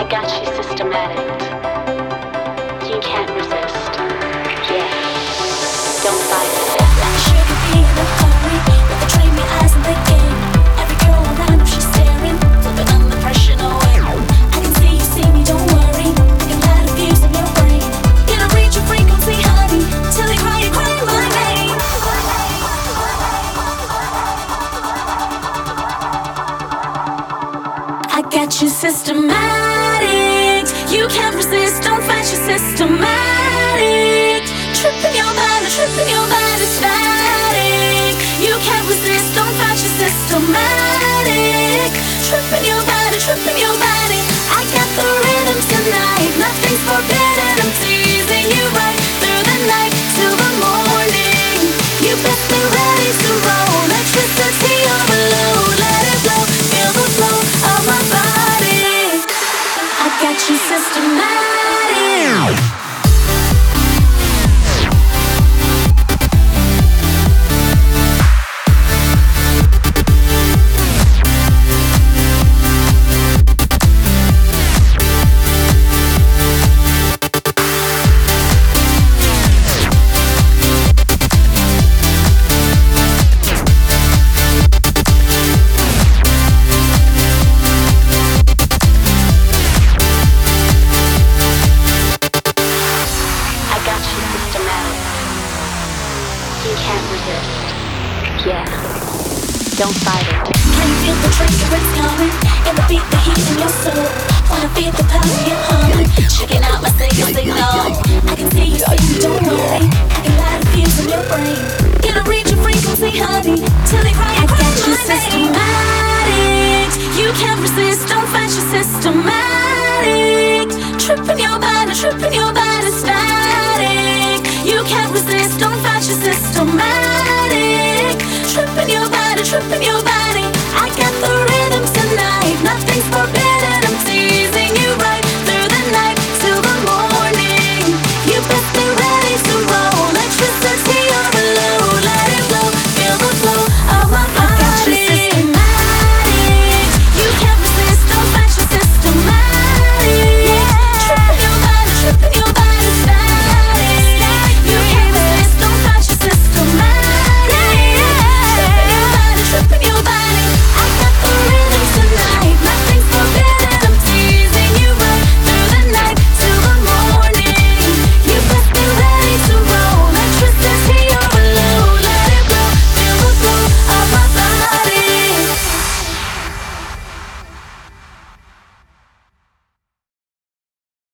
got you systematic. You can't resist. Yeah, don't fight it. Like sugar bee in a hurry, with the dreamy eyes and the game. Every girl around him, she's staring, flipping under pressure, no way. I can see me, don't worry. I can light a fuse in your brain. Gonna reach your frequency, honey, till you cry my name. I got you systematic. You can't resist, don't fight you systematic. Tripping your body static. You can't resist, don't fight you systematic. Tripping your body. I got the rhythm tonight. Nothing's forbidden. I'm teasing you right through the night till the morning. You best be ready to roll. Electricity overload. Let it flow. Feel the flow of my body. I got you systematic. You can't resist. Yeah, don't fight it. Can you feel the trigger, it's coming? In the beat, the heat in your soul. Wanna feel the power you're humming. Checking out my signal. I can see you, don't worry. I can light a fuse in your brain. Gonna reach your frequency, honey, till they cry. I got you systematic. You can't resist, don't fight you systematic. Tripping your body static. You can't resist, don't fight your systematic.